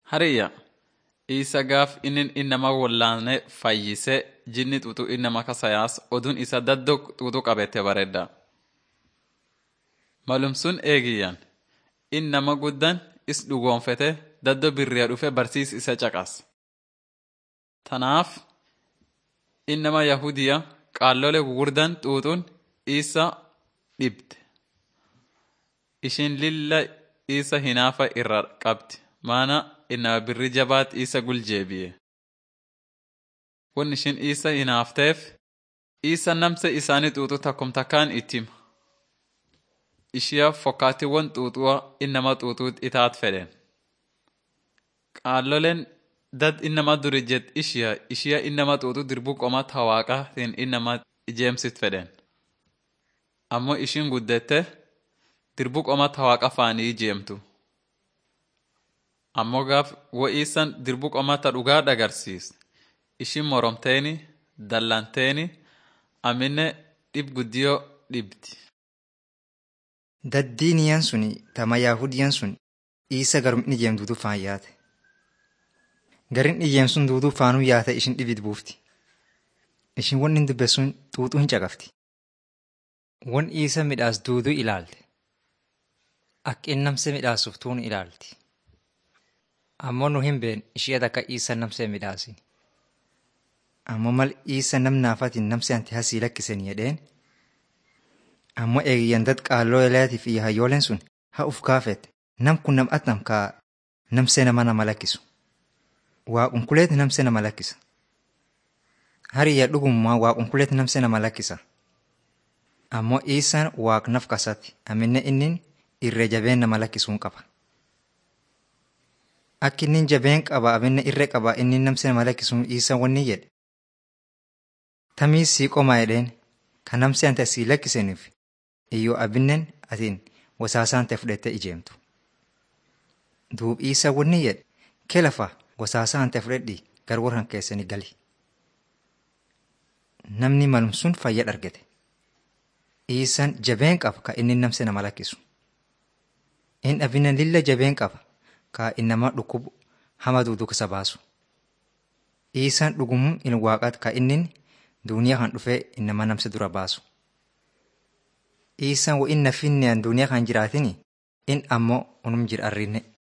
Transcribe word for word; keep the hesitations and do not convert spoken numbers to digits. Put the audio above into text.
Hariyya isa gaaf inni innama wallaane fayyise jinni xuuxuu innama kasayaas oduun isa daddoo xuuxuu qabete bareedda. Malum sun eegiyyan innama guddan is dhugoonfete daddoo birriya dhufe barsiis isa caqas. Tanaaf innama Yahudiya qaallole gugurdan xuuxuun isa dhibde. Ishin lilla isa hinaafa irra qabdi. Maana innama birri jabaat isa guljeebiye. Won ishin isa hinaafteef isa namse isaanii xuuxuu takkum takkaan ittima. Ishiya fokkaatiiwwan xuuxuwa innama xuuxuut itaat fedhen. Qaalloleen dad innama duri jet ishiya ishiya innama xuuxuu dirbuu qomat hawaaqaatiin innama ijeemsit fedhen. Ammoo ishin guddette dirbuu qomat hawaaqa faanii ijeemtu. Ammoo gaaf wa'iisan dirbuu qomata dhugaa dhagarsiis. Ishin moromteeni, dallanteeni, amine dhib guddiyoo dhibdi. Daddiiniyaan suni tama Yaahudiyaan sun isa garum inni ijeemtuutu faan yaate. Garin ijeemsun duuduu faanuu yaate ishin dhibid buufti. Ishin won inni dubbesun xuuxuu hin caqafti. Won isa midhaas duuduu ilaalte. Akka inni namse midhaasuuf tuun ilaalti. Ammoo nu hin been ishee takka isa namsee midhaasin. Ammoo mal isa nam naafatiin namse anti hasii lakkisen jedheen. Ammoo eegiyyan dad qaalloo eleetiif iyya hayyooleen sun haa uf kaafet nam kun nam atam kaa namsee nama nama lakkisu. Waaqunkuleeti namsee nama lakkisa. Hariyya dhugummaa waaqunkuleeti namsee nama lakkisa. Ammoo isaan waaq naf kasatti aminne innin irree jabeen nama lakkisuun qaba. Akka inni jabeen qaba aminne irree qaba inni namsee nama lakkisuun isa wanni jedhe. Tamii sii qomaa jedheen kan namsee ante sii lakkisaniif iyyoo abinnen atiin wasaasaan ta'e fudhattee ijeemtu. Duub isa wanni jedhe kee lafa wasaasaan ta'e fudhadhii gar warran keessanii gali. Namni malum sun fayyad argate. Isaan jabeen qaba ka inni namsee nama lakkisu. In abinnen lilla jabeen qaba. Ka innama dhukkubu hama duuduu kasa baasu. Isaan dhugumuun in waaqaat ka innin duuniyaa kan dhufee innama namse dura baasu. Isaan wo inna finneen duuniyaa kan jiraatini in ammoo unum jir arrinne.